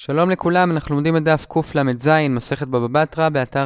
שלום לכולם, אנחנו לומדים את דף קל"ז, מסכת בבא בתרא, באתר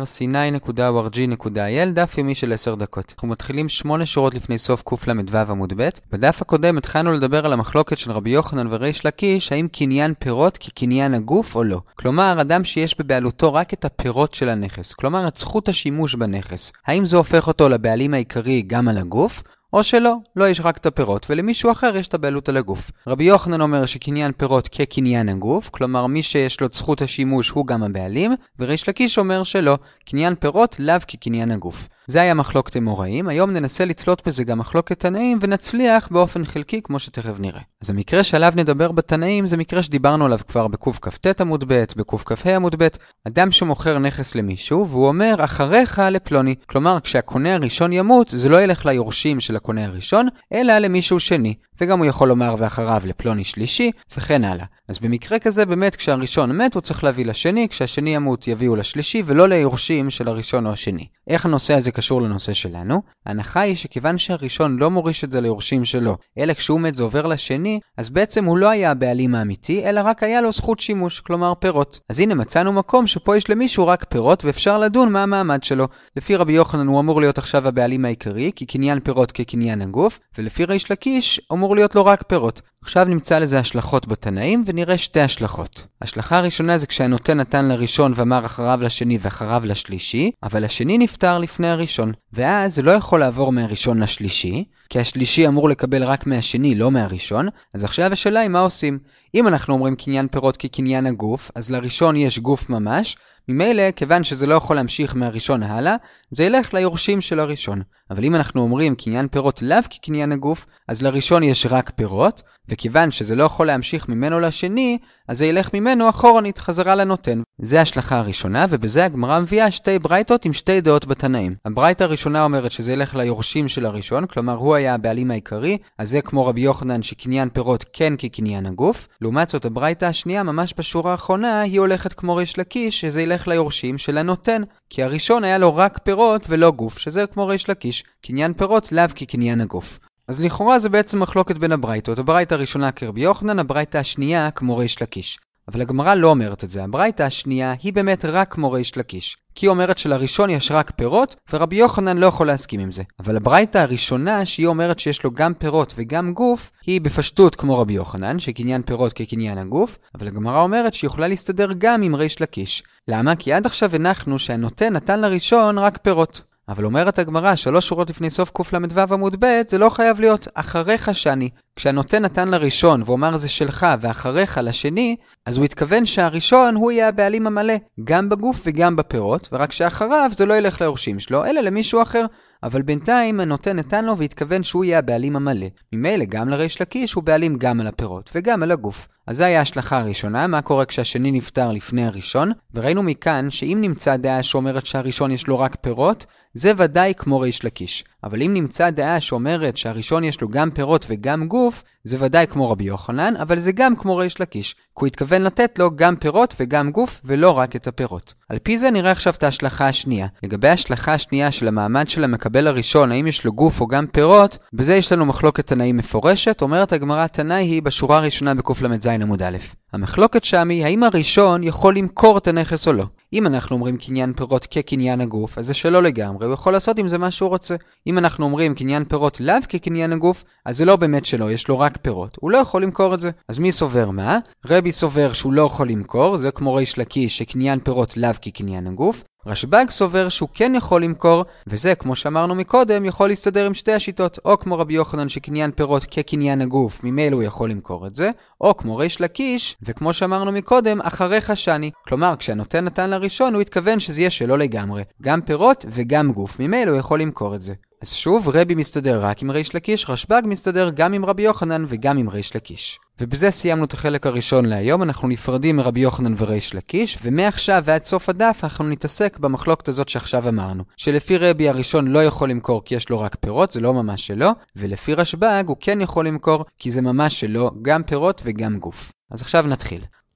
c9.org.il, דף יומי של 10 דקות. אנחנו מתחילים 8 שורות לפני סוף קל"ו עמוד ב'. בדף הקודם התחלנו לדבר על המחלוקת של רבי יוחנן וריש לקיש, האם קניין פירות כקניין הגוף או לא. כלומר, אדם שיש בבעלותו רק את הפירות של הנכס, כלומר את זכות השימוש בנכס. האם זה הופך אותו לבעלים העיקרי גם על הגוף? או שלא, לא יש רק את הפירות, ולמישהו אחר יש את הבעלות על הגוף. רבי יוחנן אומר שקניין פירות כקניין הגוף, כלומר מי שיש לו זכות השימוש הוא גם הבעלים, וריש לקיש אומר שלא, קניין פירות לאו כקניין הגוף. זה היה מחלוקת אמוראים, היום ננסה לצלוט בזה גם מחלוקת תנאים, ונצליח באופן חלקי כמו שתכף נראה. אז המקרה שעליו נדבר בתנאים זה מקרה שדיברנו עליו כבר בקכ"ט עמוד ב', בקכ"ה עמוד ב', אדם שמוכר נכס למישהו, והוא אומר אחריך לפלוני, כלומר כשהקונה הראשון ימות, זה לא ילך ליורשים של הקונה הראשון, אלא למישהו שני, וגם הוא יכול לומר ואחריו לפלוני שלישי, וכן הלאה. אז במקרה כזה באמת כשהראשון מת הוא צריך להביא לשני, כשהשני ימות יביאו לשלישי ולא ליורשים של הראשון או השני. איך הנושא הזה קשור לנושא שלנו? ההנחה היא שכיוון שהראשון לא מוריש את זה ליורשים שלו, אלא כשהוא מת זה עובר לשני, אז בעצם הוא לא היה הבעלים האמיתי, אלא רק היה לו זכות שימוש, כלומר פירות. אז הנה מצאנו מקום שפה יש למישהו רק פירות ואפשר לדון מה המעמד שלו. לפי רבי יוחנן הוא אמור להיות עכשיו הבעלים העיקרי, כי קניין פירות כקניין הגוף, ולפי ריש לקיש אמור להיות לו רק פירות. עכשיו נמצא לזה השלכות בתנאים ונראה שתי השלכות. השלכה הראשונה זה כשהנותן נתן לראשון ואמר אחריו לשני ואחריו לשלישי, אבל השני נפטר לפני הראשון, ואז זה לא יכול לעבור מהראשון לשלישי, כי השלישי אמור לקבל רק מהשני, לא מהראשון. אז עכשיו השאלה היא מה עושים. אם אנחנו אומרים קניין פירות כקניין הגוף, אז לראשון יש גוף ממש, ממילא, כיוון שזה לא יכול להמשיך מהראשון הלאה, זה ילך ליורשים של הראשון. אבל אם אנחנו אומרים קניין פירות לאו כקניין הגוף, אז לראשון יש רק פירות, וכיוון שזה לא יכול להמשיך ממנו לשני, אז זה ילך ממנו אחורנית חזרה לנותן. זה ההשלכה הראשונה, ובזה הגמרא מביאה שתי ברייתות עם שתי דעות בתנאים. הברייתא הראשונה אומרת שזה ילך ליורשים של הראשון, כלומר הוא היה הבעלים העיקרי, אז זה כמו רבי יוחנן שקניין פירות כן כקניין הגוף. לעומת זאת הברייתא השנייה ממש בשורה האחרונה היא הולכת כמו ריש לקיש, שזה ילך ליורשים של הנותן, כי הראשון היה לו רק פירות ולא גוף, שזה כמו ריש לקיש, קניין פירות לאו כקניין הגוף. אז לכאורה זה בעצם מחלוקת בין הברייתות. הברייתא הראשונה כרבי יוחנן, הברייתא השנייה כמו ריש לקיש. אבל הגמרא לא אומרת את זה. הברייתא השנייה היא באמת רק כמו ריש לקיש, כי היא אומרת שלראשון יש רק פירות, ורבי יוחנן לא יכול להסכים עם זה. אבל הברייתא הראשונה שהיא אומרת שיש לו גם פירות וגם גוף, היא בפשטות כמו רבי יוחנן, שקניין פירות כקניין הגוף, אבל הגמרא אומרת שהיא יכולה להסתדר גם עם ריש לקיש. למה? כי עד עכשיו הנחנו שהנותן נתן לראשון רק פירות. אבל אומרת הגמרא, 3 שורות לפני סוף קל"ו עמוד ב', זה לא חייב להיות אחריך שני. כשהנותן נתן לראשון ואומר זה שלך ואחריך לשני, אז הוא התכוון שהראשון הוא יהיה הבעלים המלא, גם בגוף וגם בפירות, ורק שאחריו זה לא ילך ליורשים שלו, אלא למישהו אחר. אבל בינתיים הנותן נתן לו והתכוון שהוא יהיה הבעלים המלא. ממילא גם לריש לקיש הוא בעלים גם על הפירות וגם על הגוף. אז זה היה ההשלכה הראשונה, מה קורה כשהשני נפטר לפני הראשון, וראינו מכאן שאם נמצא דעה שאומרת שהראשון יש לו רק פירות, זה ודאי כמו ריש לקיש. אבל אם נמצא דעה שאומרת שהראשון יש לו גם פירות וגם גוף, זה ודאי כמו רבי יוחנן, אבל זה גם כמו ריש לקיש, כי הוא התכוון לתת לו גם פירות וגם גוף ולא רק את הפירות. על פי זה נראה עכשיו את ההשלכה השנייה. לגבי ההשלכה השנייה של המעמד של המקבל הראשון, האם יש לו גוף או גם פירות, בזה יש לנו מחלוקת תנאים מפורשת. אומרת הגמרא תנאי היא בשורה הראשונה בקל"ז עמוד א'. המחלוקת שם היא האם הראשון יכול למכור את הנכס או לא. אם אנחנו אומרים קניין פירות כקניין הגוף, אז זה שלא לגמרי, הוא יכול לעשות עם זה מה שהוא רוצה. אם אנחנו אומרים קניין פירות לאו כקניין הגוף, אז זה לא באמת שלו, יש לו רק פירות. הוא לא יכול למכור את זה. אז מי סובר מה? רבי סובר שהוא לא יכול למכור, זה כמו ריש לקיש שקניין פירות לאו כקניין הגוף. רשב"ג סובר שהוא כן יכול למכור, וזה כמו שאמרנו מקודם יכול להסתדר עם שתי השיטות, או כמו רבי יוחנן שקניין פירות כקניין הגוף, ממילא הוא יכול למכור את זה, או כמו ריש לקיש, וכמו שאמרנו מקודם, אחריך שני. כלומר, כשהנותן נתן לראשון הוא התכוון שזה יהיה שלו לגמרי, גם פירות וגם גוף, ממילא הוא יכול למכור את זה. אז שוב, רבי מסתדר רק עם ריש לקיש, רשב"ג מסתדר גם עם רבי יוחנן וגם עם ריש לקיש. ובזה סיימנו את החלק הראשון להיום, אנחנו נפרדים מרבי יוחנן וריש לקיש, ומעכשיו ועד סוף הדף אנחנו נתעסק במחלוקת הזאת שעכשיו אמרנו, שלפי רבי הראשון לא יכול למכור כי יש לו רק פירות, זה לא ממש שלו, ולפי רשב"ג הוא כן יכול למכור כי זה ממש שלו, גם פירות וגם גוף. אז עכשיו נתחיל.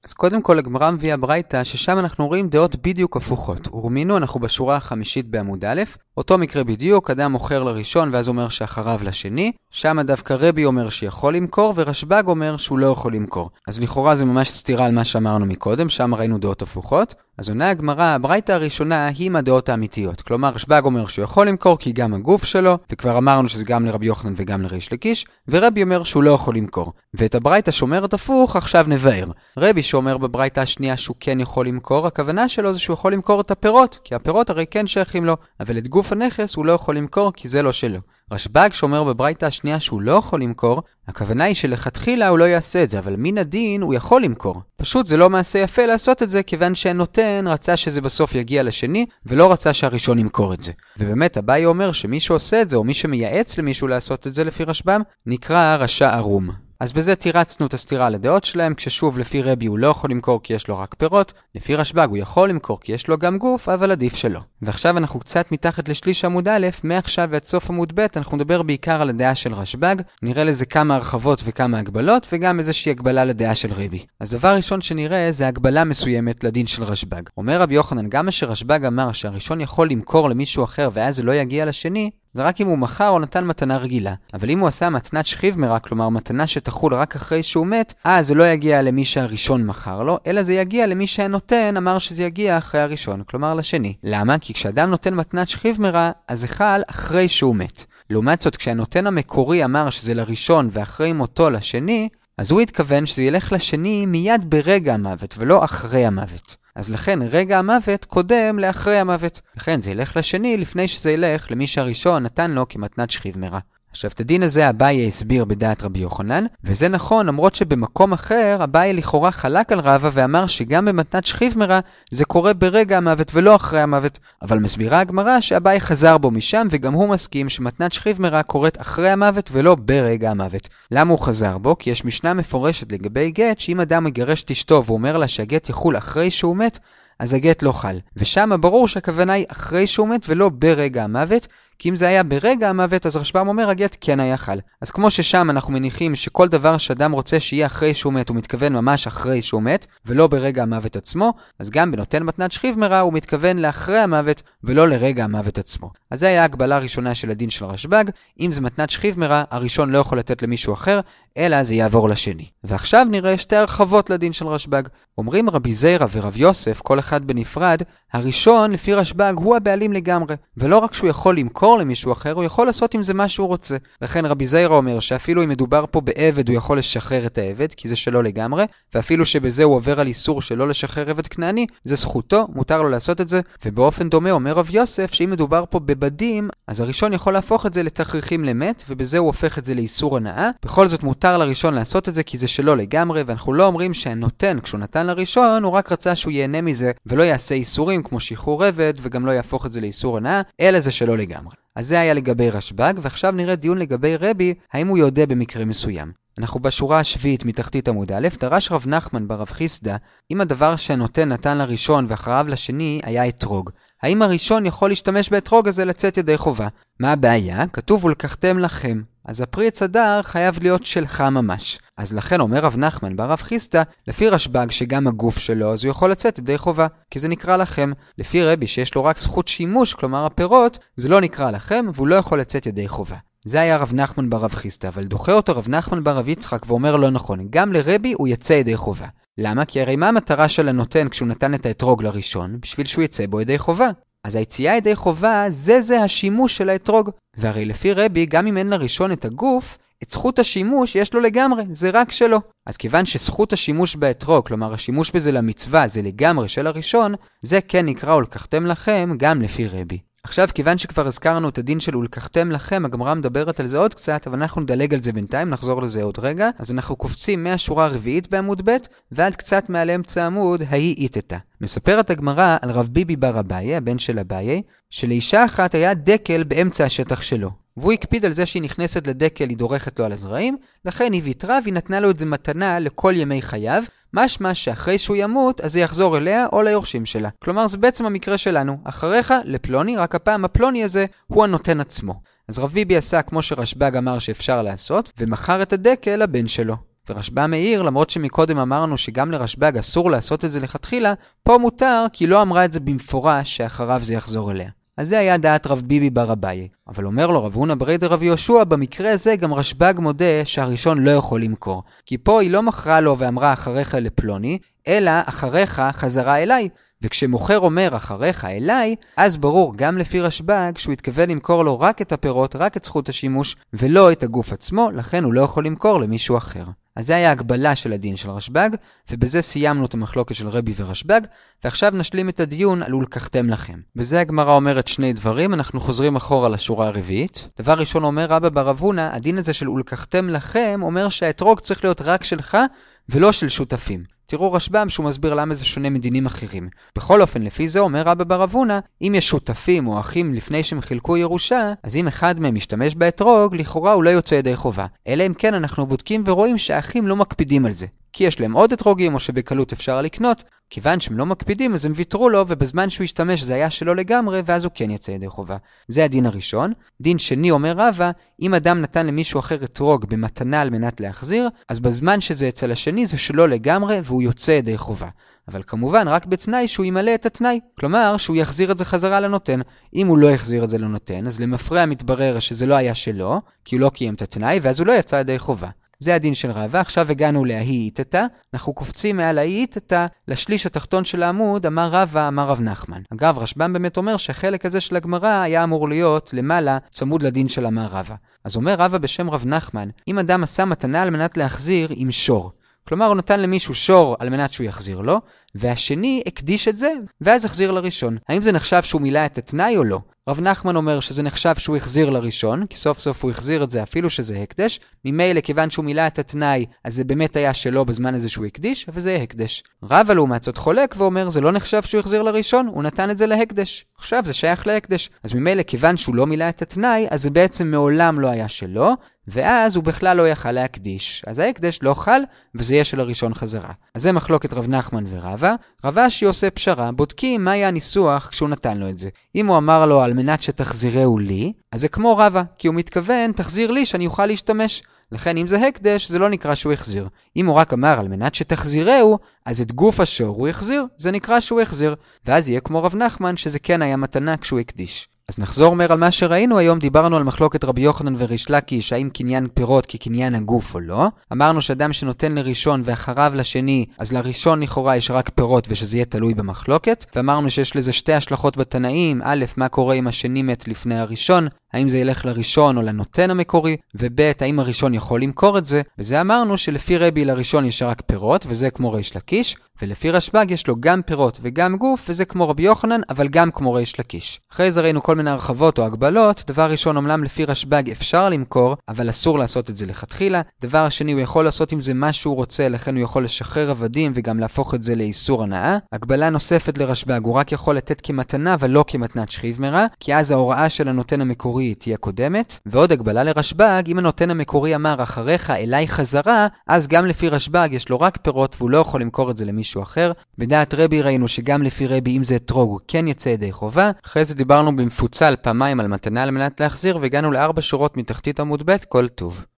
אז קודם כל הגמרא מביאה ברייתא ששם אנחנו רואים דעות בדיוק הפוכות. ורמינו אנחנו בשורה החמישית בעמוד א', אותו מקרה בדיוק, אדם מוכר לראשון ואז אומר שאחריו לשני, שם דווקא רבי אומר שיכול למכור ורשב"ג אומר שהוא לא יכול למכור. אז לכאורה זה ממש סתירה על מה שאמרנו מקודם, שם ראינו דעות הפוכות. אז עונה הגמרא, הברייתא הראשונה היא עם הדעות האמיתיות. כלומר, רשב"ג אומר שהוא יכול למכור כי גם הגוף שלו, וכבר אמרנו שזה גם לרבי יוחנן וגם לריש לקיש, ורבי אומר שהוא לא יכול למכור. ואת הברייתא שאומרת הפוך, עכשיו נבהר. רבי שאומר בברייתא השנייה שהוא כן יכול למכור, הכוונה שלו זה שהוא יכול למכור את הפירות, כי הפירות הרי כן שייכים לו, אבל את גוף הנכס הוא לא יכול למכור כי זה לא שלו. רשב"ג שאומר בברייתא השנייה שהוא לא יכול למכור, הכוונה היא שלכתחילה הוא לא יעשה את זה, אבל מן הדין הוא יכול למכור. פשוט זה לא מעשה יפה לעשות את זה, כיוון שהנותן רצה שזה בסוף יגיע לשני, ולא רצה שהראשון ימכור את זה. ובאמת אביי אומר שמי שעושה את זה, או מי שמייעץ למישהו לעשות את זה לפי רשב"ם, נקרא רשע ערום. אז בזה תירצנו את הסתירה לדעות שלהם, כששוב לפי רבי הוא לא יכול למכור כי יש לו רק פירות, לפי רשב"ג הוא יכול למכור כי יש לו גם גוף, אבל עדיף שלא. ועכשיו אנחנו קצת מתחת לשליש עמוד א', מעכשיו ועד סוף עמוד ב', אנחנו נדבר בעיקר על הדעה של רשב"ג, נראה לזה כמה הרחבות וכמה הגבלות, וגם איזושהי הגבלה לדעה של רבי. אז דבר ראשון שנראה זה הגבלה מסוימת לדין של רשב"ג. אומר רבי יוחנן, גם מה שרשב"ג אמר שהראשון יכול למכור למישהו אחר ואז זה לא יגיע לשני, זה רק אם הוא מכר או נתן מתנה רגילה. אבל אם הוא עשה מתנת שכיב מרע, כלומר מתנה שתחול רק אחרי שהוא מת, זה לא יגיע למי שהראשון מכר לו, אלא זה יגיע למי שהנותן אמר שזה יגיע אחרי הראשון, כלומר לשני. למה? כי כשאדם נותן מתנת שכיב מרע, אז זה חל אחרי שהוא מת. לעומת זאת, כשהנותן המקורי אמר שזה לראשון ואחרי מותו לשני, אז הוא התכוון שזה ילך לשני מיד ברגע המוות ולא אחרי המוות. אז לכן רגע המוות קודם לאחרי המוות. לכן זה ילך לשני לפני שזה ילך למי שהראשון נתן לו כמתנת שכיב מרע. עכשיו, את הדין הזה אביי הסביר בדעת רבי יוחנן, וזה נכון למרות שבמקום אחר אביי לכאורה חלק על רבא ואמר שגם במתנת שכיב מרע זה קורה ברגע המוות ולא אחרי המוות. אבל מסבירה הגמרא שאביי חזר בו משם וגם הוא מסכים שמתנת שכיב מרע קורית אחרי המוות ולא ברגע המוות. למה הוא חזר בו? כי יש משנה מפורשת לגבי גט שאם אדם מגרש את אשתו ואומר לה שהגט יחול אחרי שהוא מת, אז הגט לא חל. ושם ברור שהכוונה היא אחרי שהוא מת ולא ברגע המוות, כי אם זה היה ברגע המוות, אז רשב"ם אומר הגט כן היה חל. אז כמו ששם אנחנו מניחים שכל דבר שאדם רוצה שיהיה אחרי שהוא מת, הוא מתכוון ממש אחרי שהוא מת, ולא ברגע המוות עצמו, אז גם בנותן מתנת שכיב מרע הוא מתכוון לאחרי המוות, ולא לרגע המוות עצמו. אז זה היה ההגבלה הראשונה של הדין של רשב"ג. אם זה מתנת שכיב מרע, הראשון לא יכול לתת למישהו אחר, אלא זה יעבור לשני. ועכשיו נראה שתי הרחבות לדין של רשב"ג. אומרים רבי זיירא ורב יוסף, כל אחד בנפרד, הראשון לפי רשב"ג הוא הבעלים לגמרי, ולא רק שהוא יכול למכור למישהו אחר, הוא יכול לעשות עם זה מה שהוא רוצה. לכן רבי זיירא אומר שאפילו אם מדובר פה בעבד הוא יכול לשחרר את העבד, כי זה שלו לגמרי, ואפילו שבזה הוא עובר על איסור שלא לשחרר עבד כנעני, זה זכותו, מותר לו לעשות את זה. ובאופן דומה אומר רב יוסף שאם מדובר פה בבדים, אז הראשון יכול להפוך את זה לתכריכים למת, ובזה הוא הופך את זה לאיסור הנאה. בכל זאת מותר לראשון לעשות את זה כי זה שלו לגמרי, ואנחנו לא אומרים שהנותן כשהוא נתן לראשון הוא רק רצה שהוא ייהנה מזה ולא יעשה איסורים כמו שחרור עבד וגם לא יהפוך את זה לאיסור הנאה, אלא זה שלו לגמרי. אז זה היה לגבי רשב"ג, ועכשיו נראה דיון לגבי רבי, האם הוא יודע במקרה מסוים. אנחנו בשורה השביעית מתחתית עמוד א', דרש רב נחמן ברב חיסדא, אם הדבר שהנותן נתן לראשון ואחריו לשני היה אתרוג. האם הראשון יכול להשתמש באתרוג הזה לצאת ידי חובה? מה הבעיה? כתוב ולקחתם לכם. אז הפרי עץ הדר חייב להיות שלך ממש. אז לכן אומר רב נחמן ברב חיסדא, לפי רשב"ג שגם הגוף שלו, אז הוא יכול לצאת ידי חובה, כי זה נקרא לכם. לפי רבי שיש לו רק זכות שימוש, כלומר הפירות, זה לא נקרא לכם, והוא לא יכול לצאת ידי חובה. זה היה רב נחמן ברב חיסדא, אבל דוחה אותו רב נחמן ברב יצחק ואומר לא נכון, גם לרבי הוא יצא ידי חובה. למה? כי הרי מה המטרה של הנותן כשהוא נתן את האתרוג לראשון? בשביל שהוא יצא בו ידי חובה. אז היציאה ידי חובה זה השימוש של האתרוג. והרי לפי רבי, גם אם אין לראשון את הגוף, את זכות השימוש יש לו לגמרי, זה רק שלו. אז כיוון שזכות השימוש באתרוג, כלומר השימוש בזה למצווה, זה לגמרי של הראשון, זה כן נקרא ולקחתם לכם גם לפי רבי. עכשיו, כיוון שכבר הזכרנו את הדין של ולקחתם לכם, הגמרא מדברת על זה עוד קצת, אבל אנחנו נדלג על זה בינתיים, נחזור לזה עוד רגע. אז אנחנו קופצים מהשורה הרביעית בעמוד ב' ועד קצת מעל אמצע העמוד, ההיא איתתה. מספרת הגמרא על רב ביבי בר אביי, הבן של אביי, שלאישה אחת היה דקל באמצע השטח שלו. והוא הקפיד על זה שהיא נכנסת לדקל, היא דורכת לו על הזרעים, לכן היא ויתרה והיא נתנה לו את זה מתנה לכל ימי חייו, משמע שאחרי שהוא ימות אז זה יחזור אליה או ליורשים שלה. כלומר זה בעצם המקרה שלנו, אחריך לפלוני, רק הפעם הפלוני הזה הוא הנותן עצמו. אז רב ביבי עשה כמו שרשב"ג אמר שאפשר לעשות, ומכר את הדקל לבן שלו. ורשב"ם מעיר, למרות שמקודם אמרנו שגם לרשב"ג אסור לעשות את זה לכתחילה, פה מותר כי לא אמרה את זה במפורש שאחריו זה יחזור אליה. אז זה היה דעת רב ביבי בר אביי. אבל אומר לו רב הונא ברי דרב יהושע, במקרה הזה גם רשב"ג מודה שהראשון לא יכול למכור. כי פה היא לא מכרה לו ואמרה אחריך לפלוני, אלא אחריך חזרה אליי. וכשמוכר אומר אחריך אליי, אז ברור גם לפי רשב"ג שהוא התכוון למכור לו רק את הפירות, רק את זכות השימוש, ולא את הגוף עצמו, לכן הוא לא יכול למכור למישהו אחר. אז זה היה הגבלה של הדין של רשב"ג, ובזה סיימנו את המחלוקת של רבי ורשב"ג, ועכשיו נשלים את הדיון על ולקחתם לכם. בזה הגמרא אומרת שני דברים, אנחנו חוזרים אחורה לשורה הרביעית. דבר ראשון אומר רבא בר רב הונא, הדין הזה של ולקחתם לכם אומר שהאתרוג צריך להיות רק שלך ולא של שותפים. תראו רשב"ם שהוא מסביר למה זה שונה מדינים אחרים. בכל אופן, לפי זה אומר רבא בר רב הונא, אם יש שותפים או אחים לפני שהם חילקו ירושה, אז אם אחד מהם משתמש באתרוג, לכאורה הוא לא יוצא ידי חובה. אלא אם כן אנחנו בודקים ורואים שהאחים לא מקפידים על זה. כי יש להם עוד אתרוגים או שבקלות אפשר לקנות, כיוון שהם לא מקפידים אז הם ויתרו לו ובזמן שהוא השתמש זה היה שלו לגמרי ואז הוא כן יצא ידי חובה. זה הדין הראשון. דין שני אומר רבא, אם אדם נתן למישהו אחר אתרוג במתנה על מנת להחזיר, אז בזמן שזה אצל השני זה שלו לגמרי והוא יוצא ידי חובה. אבל כמובן רק בתנאי שהוא ימלא את התנאי. כלומר שהוא יחזיר את זה חזרה לנותן. אם הוא לא יחזיר את זה לנותן אז למפרע מתברר שזה לא היה שלו, כי הוא לא קיים את התנאי ואז הוא לא יצא ידי חובה. זה הדין של רבא. עכשיו הגענו להאי איתתא, אנחנו קופצים מעל האי איתתא לשליש התחתון של העמוד, אמר רבא, אמר רב נחמן. אגב, רשב"ם באמת אומר שהחלק הזה של הגמרא היה אמור להיות למעלה צמוד לדין של אמר רבא. אז אומר רבא בשם רב נחמן, אם אדם עשה מתנה על מנת להחזיר עם שור, כלומר הוא נתן למישהו שור על מנת שהוא יחזיר לו, והשני הקדיש את זה ואז החזיר לראשון. האם זה נחשב שהוא מילא את התנאי או לא? רב נחמן אומר שזה נחשב שהוא החזיר לראשון, כי סוף סוף הוא החזיר את זה אפילו שזה הקדש. ממילא כיוון שהוא מילא את התנאי, אז זה באמת היה שלו בזמן הזה שהוא הקדיש, וזה הקדש. רבא לעומת זאת חולק ואומר זה לא נחשב שהוא החזיר לראשון, הוא נתן את זה להקדש. עכשיו זה שייך להקדש. אז ממילא כיוון שהוא לא מילא את התנאי, אז זה בעצם מעולם לא היה שלו, ואז הוא בכלל לא יכל להקדיש. אז ההקדש לא חל, וזה יהיה של הראשון חזרה. אז זה מחלוקת רב נחמן ורבא. רב אשי עושה פשרה, בודקים מה היה הניסוח כשהוא נתן לו את זה. אם הוא אמר לו על מנת שתחזירהו לי, אז זה כמו רבא, כי הוא מתכוון תחזיר לי שאני אוכל להשתמש. לכן אם זה הקדש זה לא נקרא שהוא החזיר. אם הוא רק אמר על מנת שתחזירהו, אז את גוף השור הוא החזיר, זה נקרא שהוא החזיר. ואז יהיה כמו רב נחמן שזה כן היה מתנה כשהוא הקדיש. אז נחזור על מה שראינו היום, דיברנו על מחלוקת רבי יוחנן וריש לקיש, האם קניין פירות כקניין הגוף או לא. אמרנו שאדם שנותן לראשון ואחריו לשני, אז לראשון לכאורה יש רק פירות ושזה יהיה תלוי במחלוקת. ואמרנו שיש לזה שתי השלכות בתנאים, א', מה קורה אם השני מת לפני הראשון, האם זה ילך לראשון או לנותן המקורי, וב', האם הראשון יכול למכור את זה. וזה אמרנו שלפי רבי לראשון יש רק פירות, וזה כמו ריש לקיש, ולפי רשב"ג יש לו גם פירות וגם גוף, וזה כמו רבי יוחנן, אבל גם כמו ריש לקיש. אחרי זה ראינו כל מיני הרחבות או הגבלות. דבר ראשון, אומנם לפי רשב"ג אפשר למכור, אבל אסור לעשות את זה לכתחילה. דבר שני, הוא יכול לעשות עם זה מה שהוא רוצה, לכן הוא יכול לשחרר עבדים וגם להפוך את זה לאיסור הנאה. הגבלה נוספת לרשב"ג, הוא רק יכול לתת כמתנה ולא כמתנת שכיב מרע, כי אז ההוראה של הנותן המקורי תהיה קודמת. ועוד הגבלה לרשב"ג, אם הנותן המקורי אמר אחריך אליי חזרה, אז גם לפי רשב"ג יש לו רק פירות והוא לא יכול למכור את זה למישהו אחר. בדעת רבי ראינו שגם לפי רבי אם זה אתרוג הוא כן יצא ידי חובה. אחרי זה דיברנו במפוצל פעמיים על מתנה על מנת להחזיר והגענו ל4 שורות מתחתית עמוד ב'. כל טוב.